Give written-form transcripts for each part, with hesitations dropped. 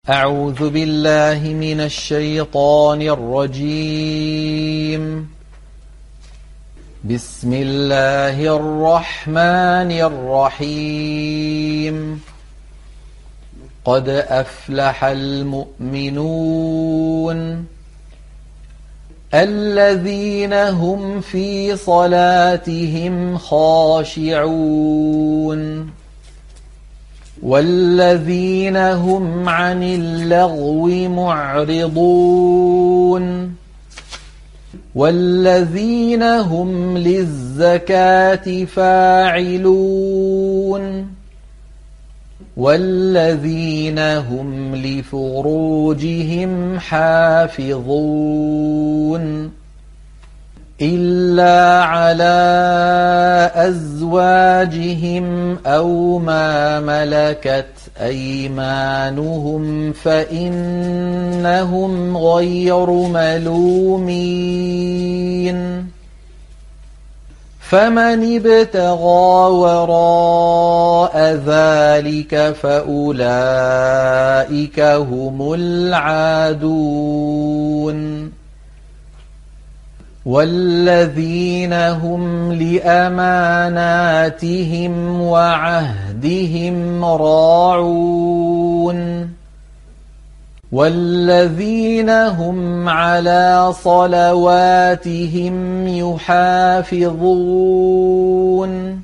أعوذ بالله من الشيطان الرجيم. بسم الله الرحمن الرحيم. قد أفلح المؤمنون الذين هم في صلاتهم خاشعون والذين هم عن اللغو معرضون والذين هم للزكاة فاعلون والذين هم لفروجهم حافظون إلا على أزواجهم أو ما ملكت أيمانهم فإنهم غير ملومين. فمن ابتغى وراء ذلك فأولئك هم العادون والذين هم لأماناتهم وعهدهم راعون والذين هم على صلواتهم يحافظون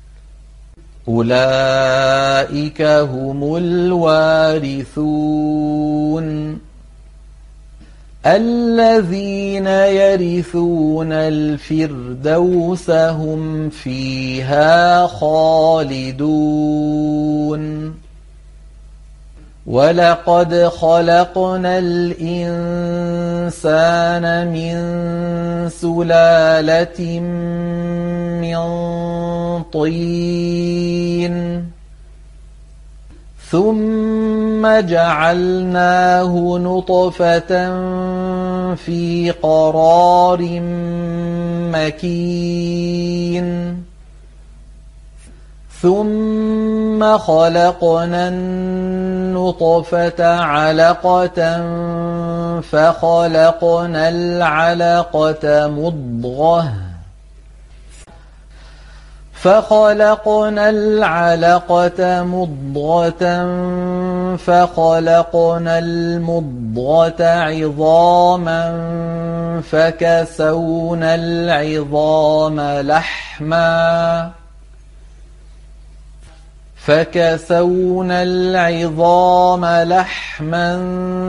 أولئك هم الوارثون الذين يرثون الفردوس هم فيها خالدون. ولقد خلقنا الإنسان من سلالة من طين ثم جعلناه نطفة في قرار مكين ثم خلقنا النطفة علقة فخلقنا العلقة مضغة فخلقنا فخلقنا المضغة عظاما فكسونا العظام لحما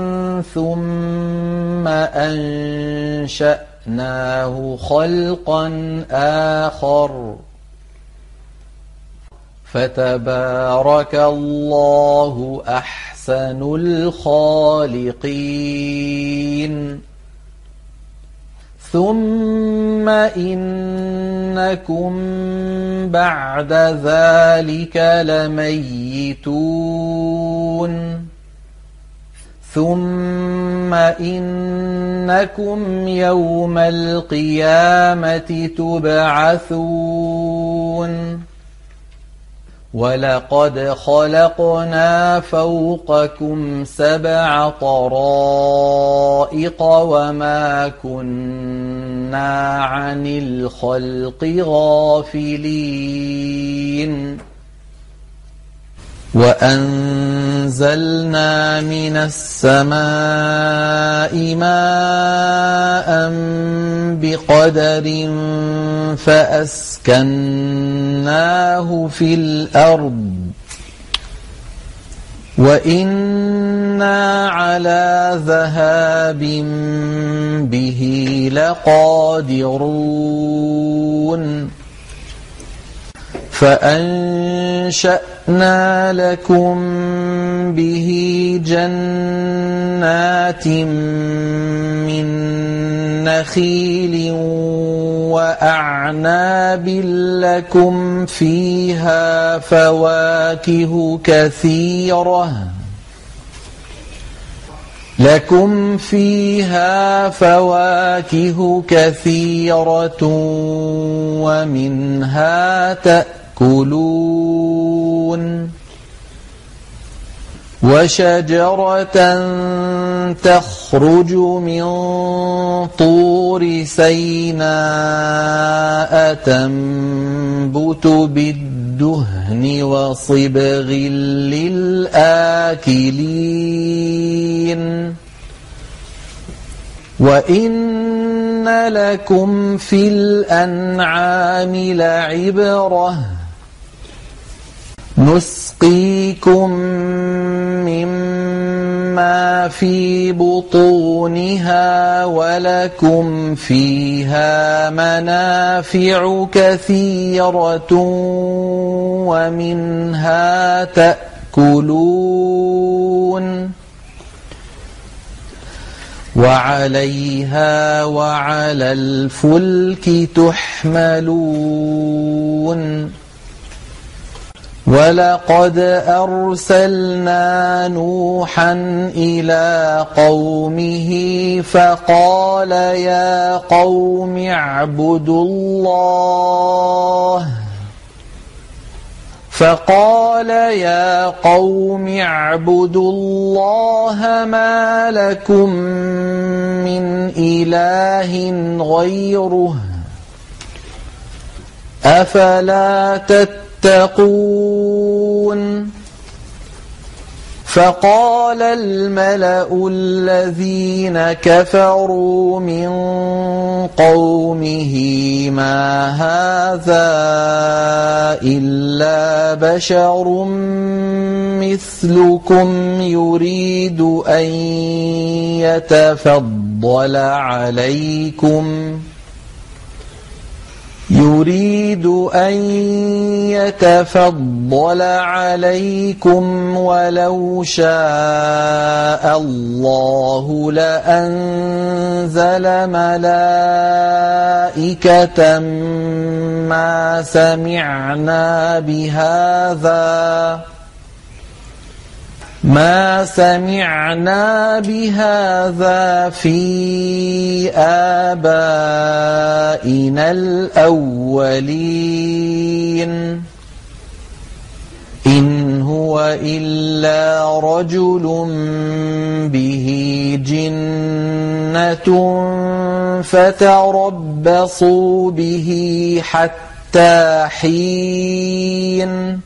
ثم أنشأناه خلقا آخر فتبارك الله أحسن الخالقين. ثم إنكم بعد ذلك لميتون ثم إنكم يوم القيامة تبعثون ولقد خلقنا فوقكم 7 طرائق وما كنا عن الخلق غافلين. وأنزلنا من السماء ماء بقدر فأسكناه في الأرض وإنا على ذهاب به لقادرون. فأنشأنا لكم به جنات من نخيل وأعناب لكم فيها فواكه كثيرة ومنها تأكلون وشجرة تخرج من طور سيناء تنبت بالدهن وصبغ للآكلين وإن لكم في الأنعام لعبرة نسقيكم مما في بطونها ولكم فيها منافع كثيرة ومنها تأكلون وعليها وعلى الفلك تحملون ولقد أرسلنا نوحا إلى قومه فقال يا قوم اعبدوا الله ما لكم من إله غيره أفلا تتقون فقال الملأ الذين كفروا من قومه ما هذا إلا بشر مثلكم يريد أن يتفضل عليكم ولو شاء الله لأنزل ملائكة ما سمعنا بهذا في آبائنا الأولين إن هو إلا رجل به جنة فتربصوا به حتى حين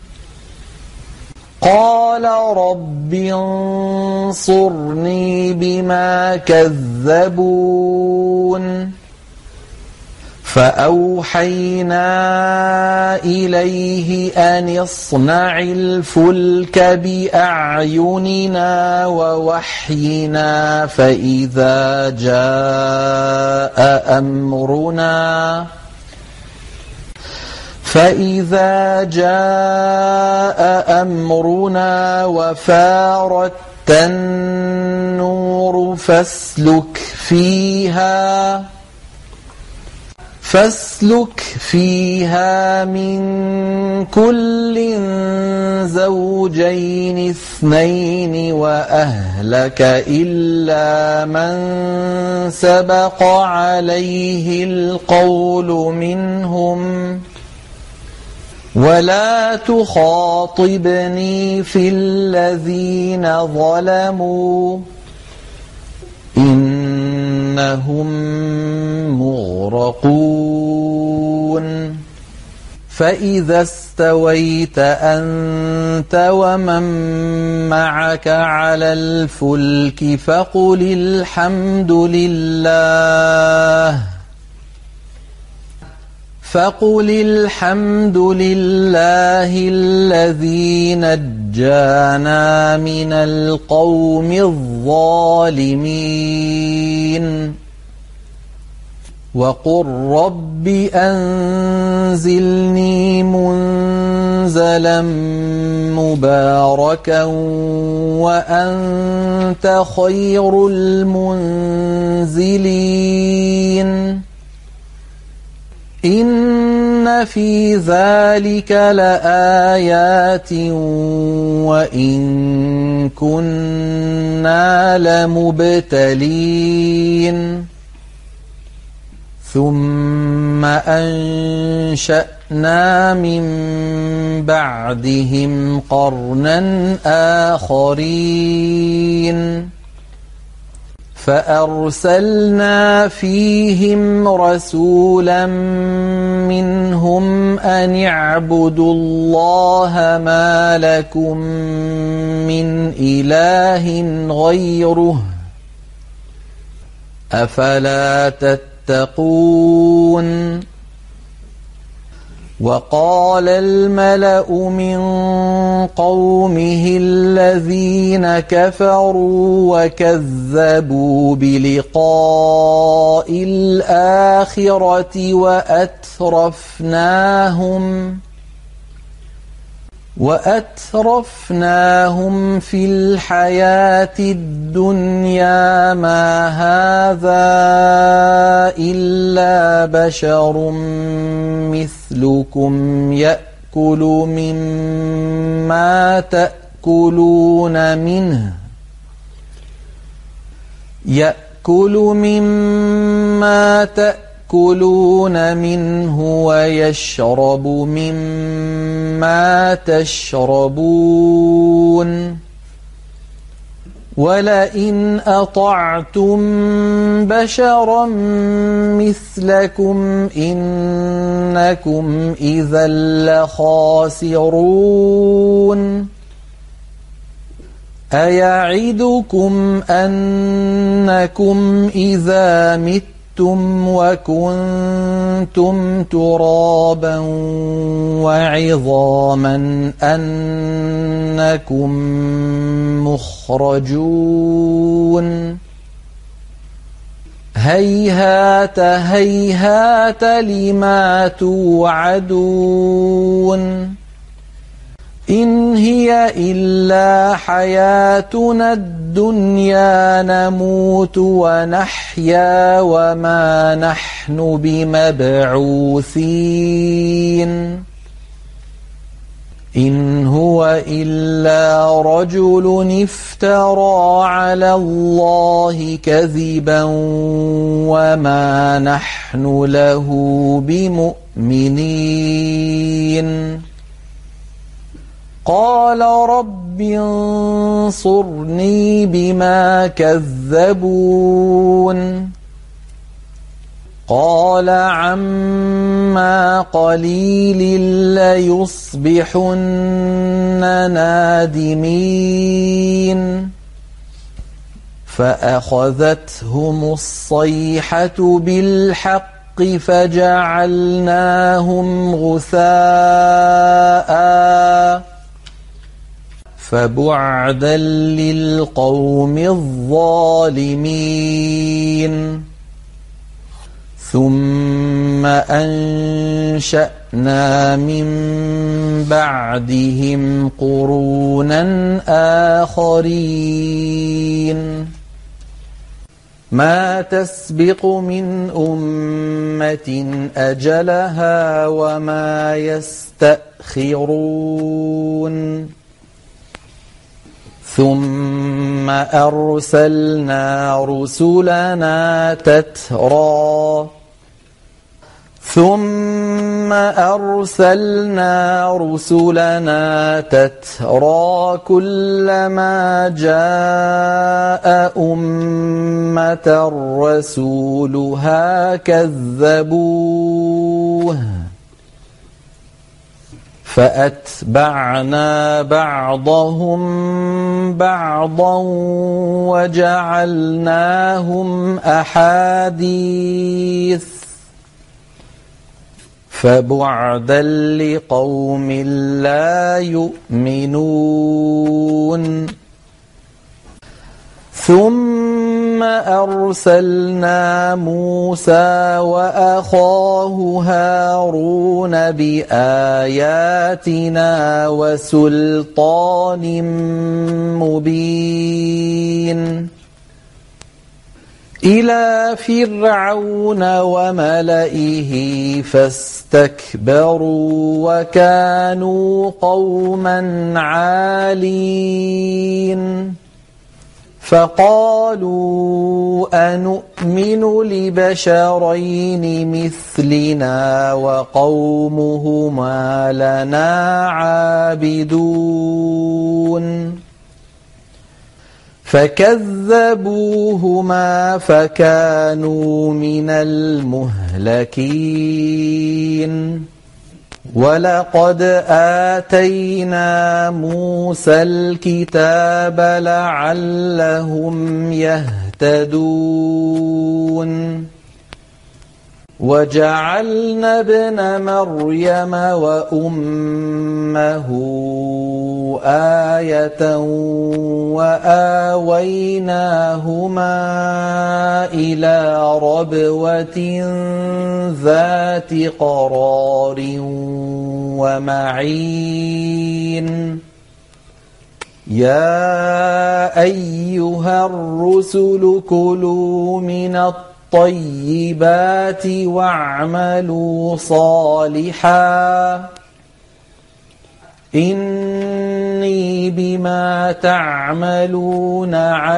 قال رب انصرني بما كذبون فأوحينا إليه أن اصنع الفلك بأعيننا ووحينا فإذا جاء أمرنا وفارت النور فاسلك فيها من كل زوجين اثنين وأهلك إلا من سبق عليه القول منهم ولا تخاطبني في الذين ظلموا إنهم مغرقون فإذا استويت أنت ومن معك على الفلك فقل الحمد لله الذي نجانا من القوم الظالمين وقل رب أنزلني منزلا مباركا وأنت خير المنزلين إن في ذلك لآيات وإن كنا لمبتلين ثم أنشأنا أنشأنا من بعدهم قرنا آخرين فأرسلنا فيهم رسولا منهم أن اعبدوا الله ما لكم من إله غيره أفلا تتقون وقال الملأ من قومه الذين كفروا وكذبوا بلقاء الآخرة وأترفناهم في الحياة الدنيا ما هذا إلا بشر مثلكم يأكل مما تأكلون منه ويشرب مما تشربون ولئن أطعتم بشرا مثلكم إنكم إذا لخاسرون أيعدكم أنكم إذا متم وكنتم ترابا وعظاما أنكم مخرجون هيهات هيهات لما توعدون إن هي إلا حياتنا الدنيا نموت ونحيا وما نحن بمبعوثين إن هو إلا رجل افترى على الله كذبا وما نحن له بمؤمنين قال رب انصرني بما كذبون قال عما قليل ليصبحن نادمين فأخذتهم الصيحة بالحق فجعلناهم غثاء فبعدا للقوم الظالمين ثم أنشأنا من بعدهم قرونا آخرين ما تسبق من أمة أجلها وما يستأخرون ثم أرسلنا رسلنا تترى كلما جاء أمة رسولها كذبوه فأتبعنا بعضهم بعضا وجعلناهم أحاديث فبعدا لقوم لا يؤمنون ثم أرسلنا موسى وأخاه هارون بآياتنا وسلطان مبين إلى فرعون وملئه فاستكبروا وكانوا قوما عالين فقالوا أنؤمن لبشرين مثلنا وقومهما لنا عابدون فكذبوهما فكانوا من المهلكين ولقد آتينا موسى الكتاب لعلهم يهتدون وجعلنا ابن مريم وأمه آية وآويناهما إلى ربوة ذات قرار ومعين يا أيها الرسل كلوا من الطيبات واعملوا صالحا إني بما تعملون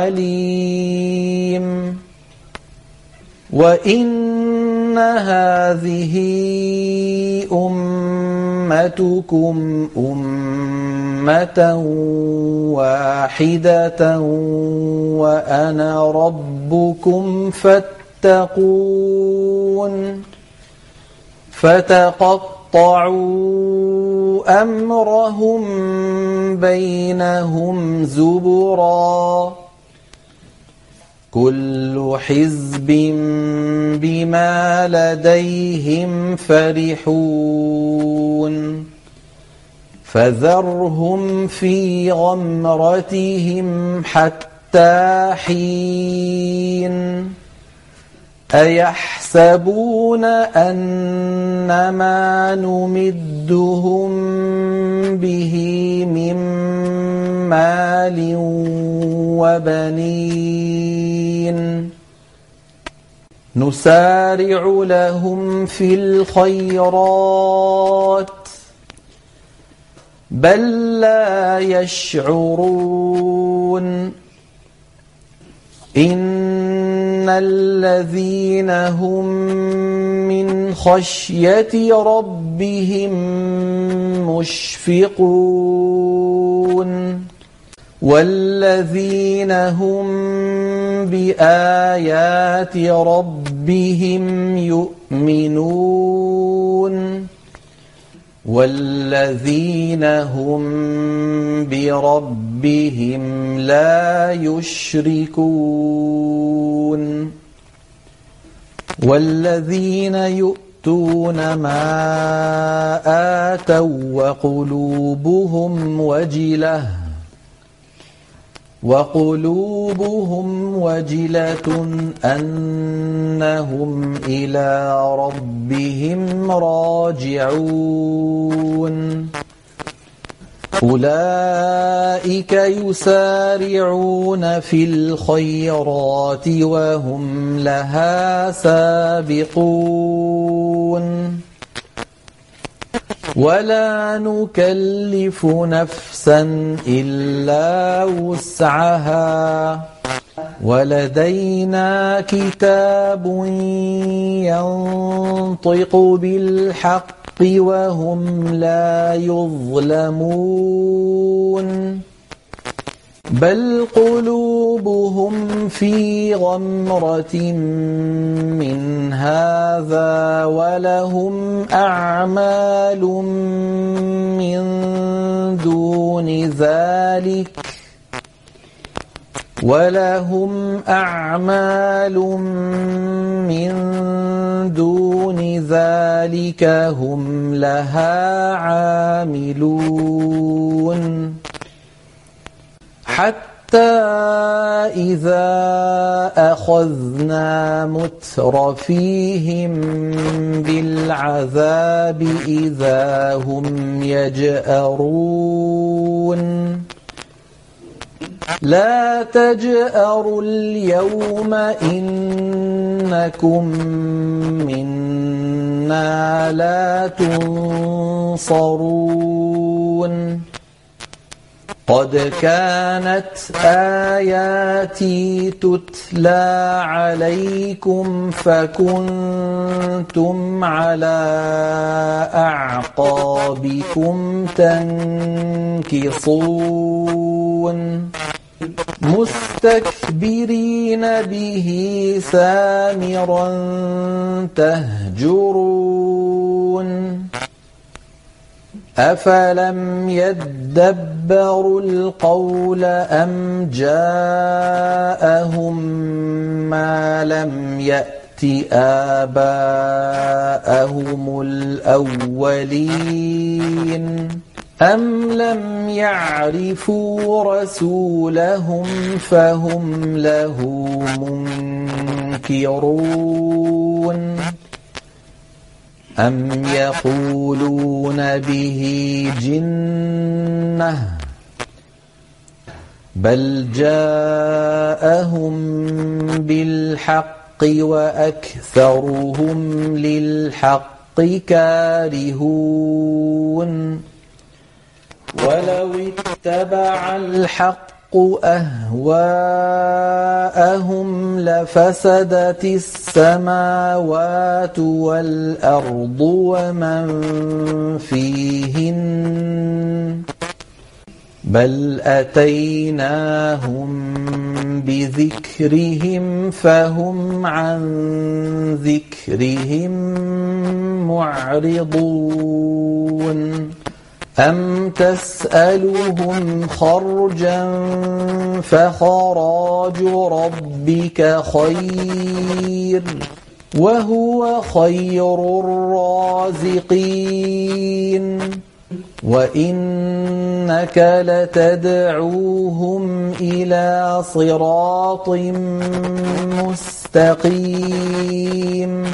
عليم وإن هذه أمتكم أمة واحدة وأنا ربكم فاتقون فتقطعوا أمرهم بينهم زبرا كل حزب بما لديهم فرحون فذرهم في غمرتهم حتى حين أيحسبون أنما نمدهم به من مال وبنين نسارع لهم في الخيرات بل لا يشعرون إن الذين هم من خشية ربهم مشفقون والذين هم بآيات ربهم يؤمنون والذين هم بربهم لا يشركون والذين يؤتون ما آتوا وقلوبهم وجلة أنهم إلى ربهم راجعون أولئك يسارعون في الخيرات وهم لها سابقون ولا نكلف نفسا إلا وسعها ولدينا كتاب ينطق بالحق وهم لا يظلمون بل قلوبهم في غمرة من هذا ولهم أعمال من دون ذلك هم لها عاملون حتى إذا أخذنا مترفيهم بالعذاب إذا هم يجأرون لا تجأروا اليوم إنكم منا لا تنصرون قد كانت آياتي تتلى عليكم فكنتم على أعقابكم تنكصون مستكبرين به سامرا تهجرون أفلم يدبروا القول أم جاءهم ما لم يأت آباءهم الأولين أم لم يعرفوا رسولهم فهم له منكرون أم يقولون به جنة بل جاءهم بالحق وأكثرهم للحق كارهون ولو اتبع الحق أهواءهم لفسدت السماوات والأرض ومن فيهن بل أتيناهم بذكرهم فهم عن ذكرهم معرضون أم تسألهم خرجا فخراج ربك خير وهو خير الرازقين وإنك لتدعوهم إلى صراط مستقيم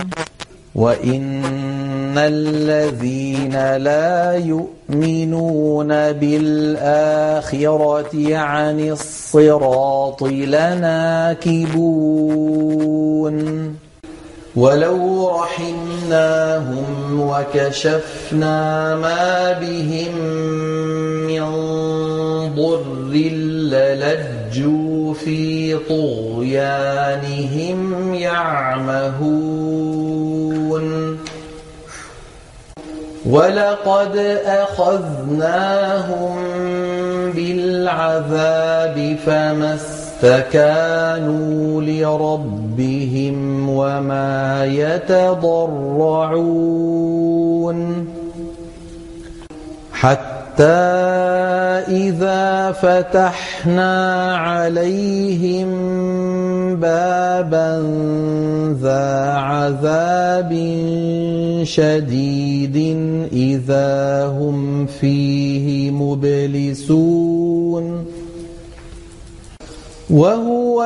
وإن الذين لا يؤمنون بالآخرة عن الصراط لناكبون ولو رحمناهم وكشفنا ما بهم من ضر للجوا في طغيانهم يعمهون ولقد أخذناهم بالعذاب فما استكانوا لربهم وما يتضرعون حتى إذا فتحنا عليهم بابا ذا عذاب شديد إذا هم فيه مبلسون وهو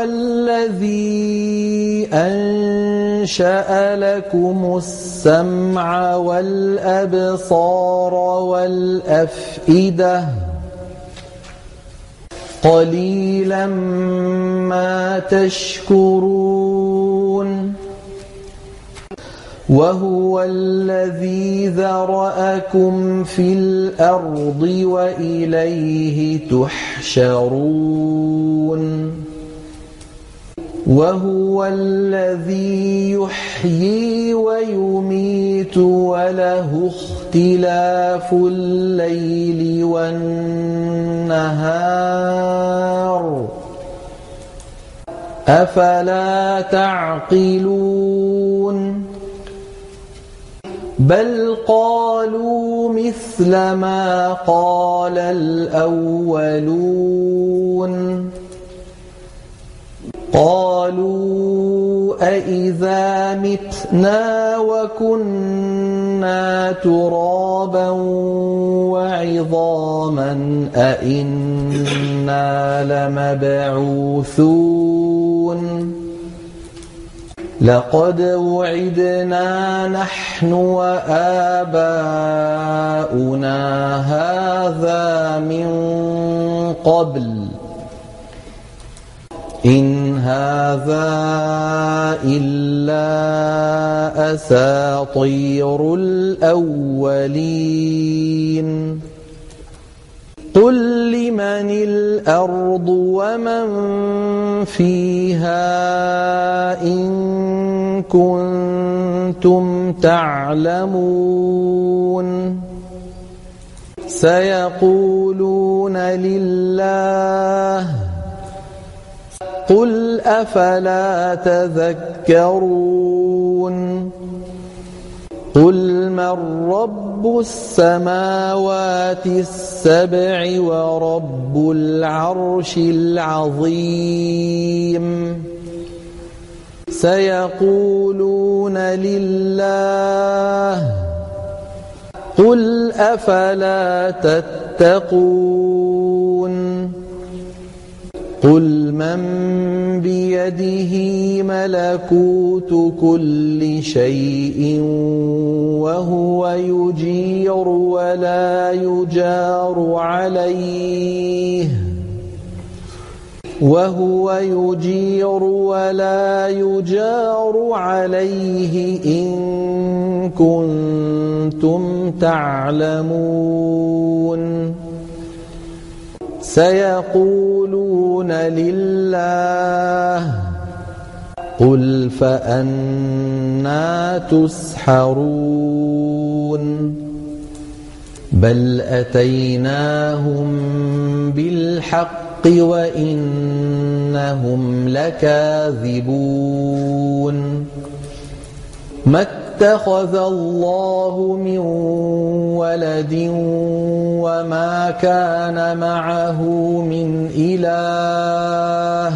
الذي أنشأ لكم السمع والأبصار والأفئدة قليلا ما تشكرون وهو الذي ذرأكم في الأرض وإليه تحشرون وهو الذي يحيي ويميت وله اختلاف الليل والنهار أفلا تعقلون بل قالوا مثل ما قال الأولون قالوا أإذا متنا وكنا ترابا وعظاما أإنا لمبعوثون لقد وعدنا نحن وآباؤنا هذا من قبل إن هذا إلا أساطير الأولين قل لمن الأرض ومن فيها إن كنتم تعلمون سيقولون لله قل أفلا تذكرون قل من رب السماوات السبع ورب العرش العظيم سيقولون لله قل أفلا تتقون قل من بيده ملكوت كل شيء وهو يجير ولا يجار عليه إن كنتم تعلمون سيقولون لله قل فأنى تسحرون بل أتيناهم بالحق وإنهم لكاذبون ما اتخذ الله من ولد وما كان معه من إله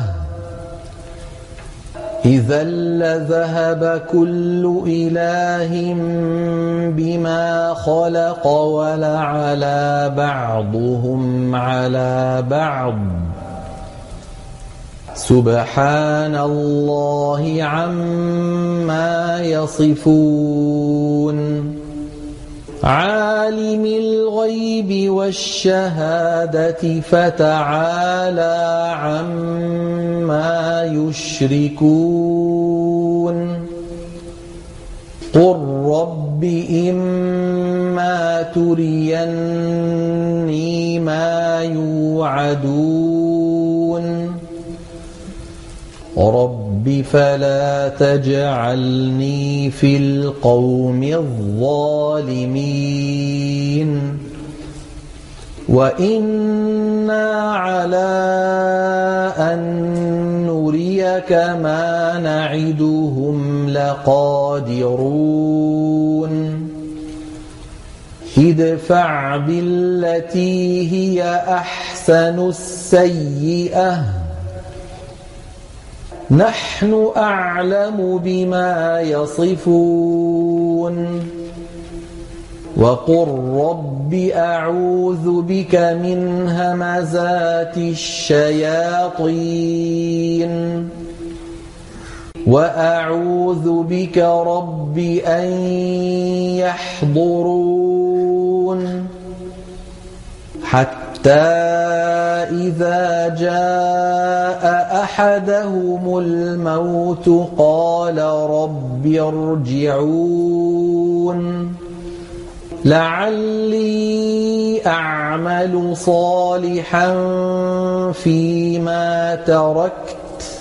إذا لذهب كل إله بما خلق ولعلى بعضهم على بعض سبحان الله عما يصفون عالم الغيب والشهادة فتعالى عما يشركون قل رب إما تريني ما يوعدون رب فلا تجعلني في القوم الظالمين وإنا على أن نريك ما نعدهم لقادرون ادفع بالتي هي أحسن السيئة نحن أعلم بما يصفون وقل رب أعوذ بك من همزات الشياطين وأعوذ بك رب أن يحضرون حتى إذا جاء أحدهم الموت قال رب ارجعون لعلي أعمل صالحا فيما تركت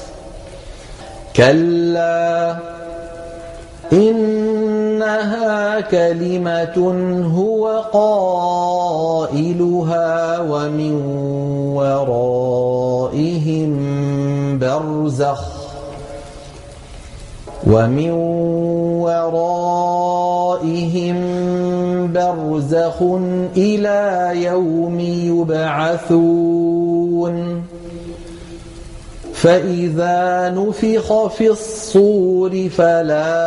كلا إنها كلمة هو قائلها ومن ورائهم برزخ إلى يوم يبعثون فإذا نفخ في الصور فلا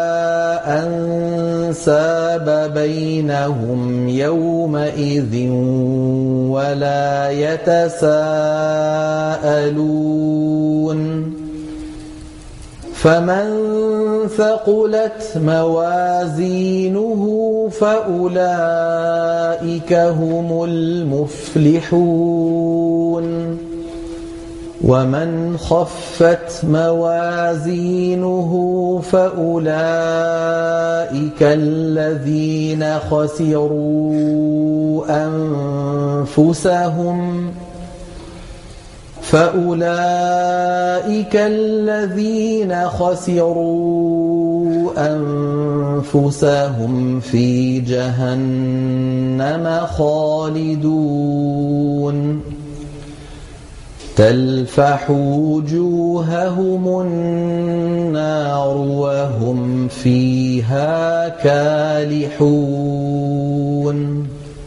أنساب بينهم يومئذ ولا يتساءلون فمن ثقلت موازينه فأولئك هم المفلحون ومن خفت موازينه فأولئك الذين خسروا أنفسهم في جهنم خالدون تلفح وجوههم النار وهم فيها كالحون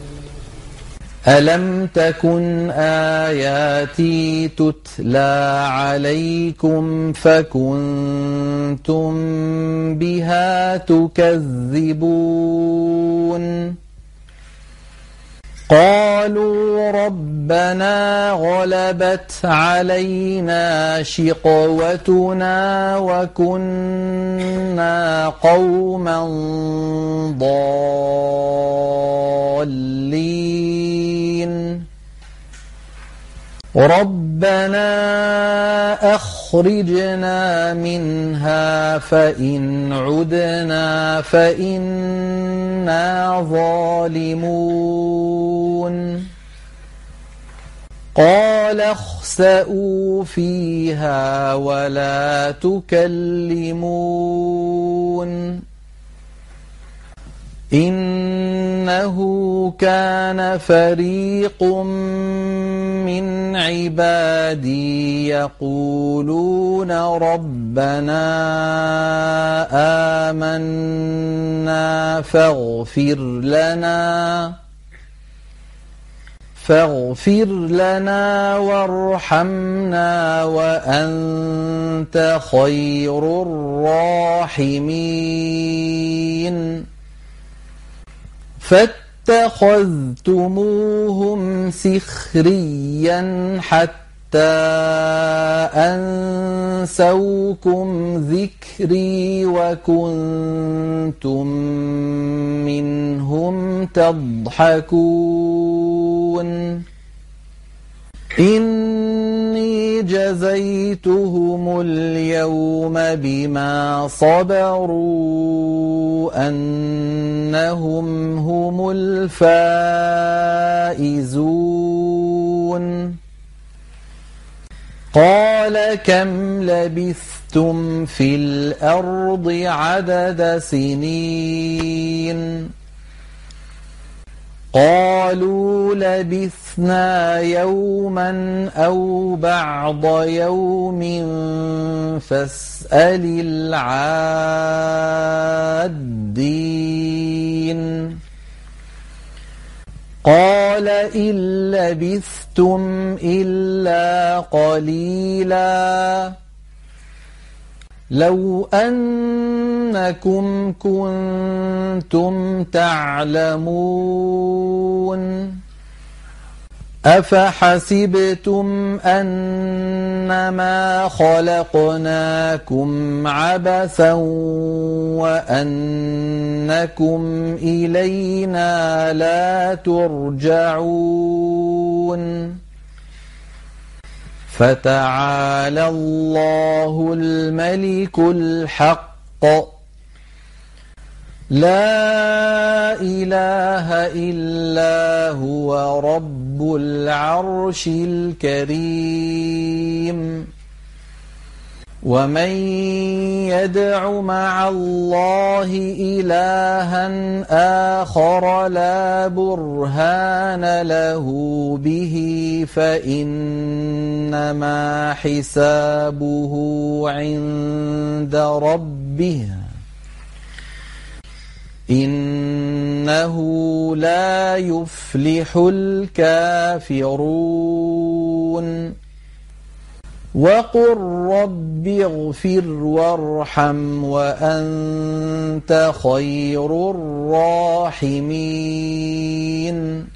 ألم تكن آياتي تتلى عليكم فكنتم بها تكذبون قالوا ربنا غلبت علينا شقوتنا وكنا قوما ضالين ربنا أخرجنا منها فإن عدنا فإنا ظالمون قال اخسئوا فيها ولا تكلمون إنه كان فريق من عبادي يقولون ربنا آمنا فاغفر لنا وارحمنا وأنت خير الراحمين فاتخذتموهم سخريا حتى أنسوكم ذكري وكنتم منهم تضحكون إني جزيتهم اليوم بما صبروا أنهم هم الفائزون قال كم لبثتم في الأرض عدد سنين قالوا لبثنا يوما أو بعض يوم فاسأل العادين قال إن لبثتم إلا قليلا لو أنكم كنتم تعلمون أفحسبتم أنما خلقناكم عبثا وأنكم إلينا لا ترجعون فتعالى الله الملك الحق لا إله إلا هو رب العرش الكريم ومن يدع مع الله إلها آخر لا برهان له به فإنما حسابه عند ربه إنه لا يفلح الكافرون وقل رب اغفر وارحم وأنت خير الراحمين